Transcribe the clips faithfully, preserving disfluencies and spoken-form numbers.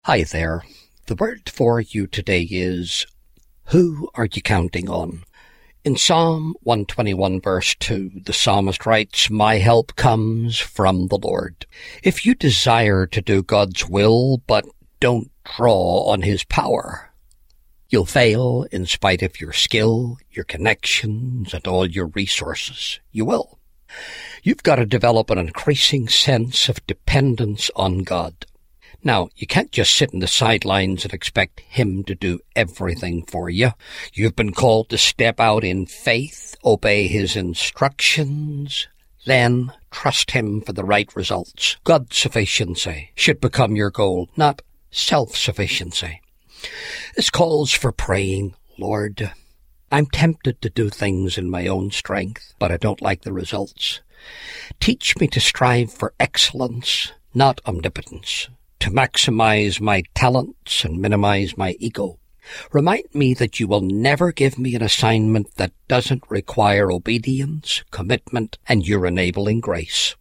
Hi there. The word for you today is, who are you counting on? In Psalm one twenty-one verse two, the psalmist writes, "My help comes from the Lord." If you desire to do God's will but don't draw on his power, you'll fail in spite of your skill, your connections, and all your resources. You will. You've got to develop an increasing sense of dependence on God. Now, you can't just sit in the sidelines and expect him to do everything for you. You've been called to step out in faith, obey his instructions, then trust him for the right results. God's sufficiency should become your goal, not self-sufficiency. This calls for praying, "Lord, I'm tempted to do things in my own strength, but I don't like the results. Teach me to strive for excellence, not omnipotence, to maximize my talents and minimize my ego. Remind me that you will never give me an assignment that doesn't require obedience, commitment, and your enabling grace."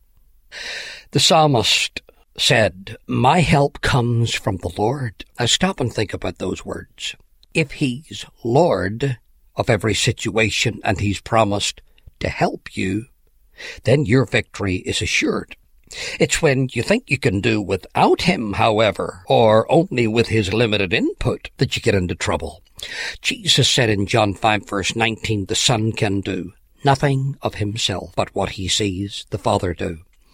The psalmist said, "My help comes from the Lord." Now stop and think about those words. If he's Lord of every situation and he's promised to help you, then your victory is assured. It's when you think you can do without him, however, or only with his limited input, that you get into trouble. Jesus said in John five verse nineteen, the Son can do nothing of himself but what he sees the Father do.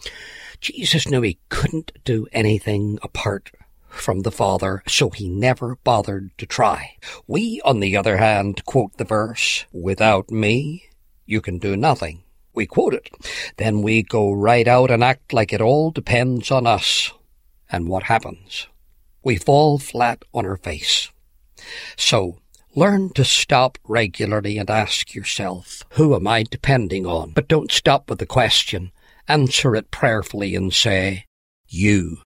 Jesus knew he couldn't do anything apart from the Father, so he never bothered to try. We, on the other hand, quote the verse, "Without me, you can do nothing." We quote it. Then we go right out and act like it all depends on us. And what happens? We fall flat on our face. So, learn to stop regularly and ask yourself, who am I depending on? But don't stop with the question. Answer it prayerfully and say, you.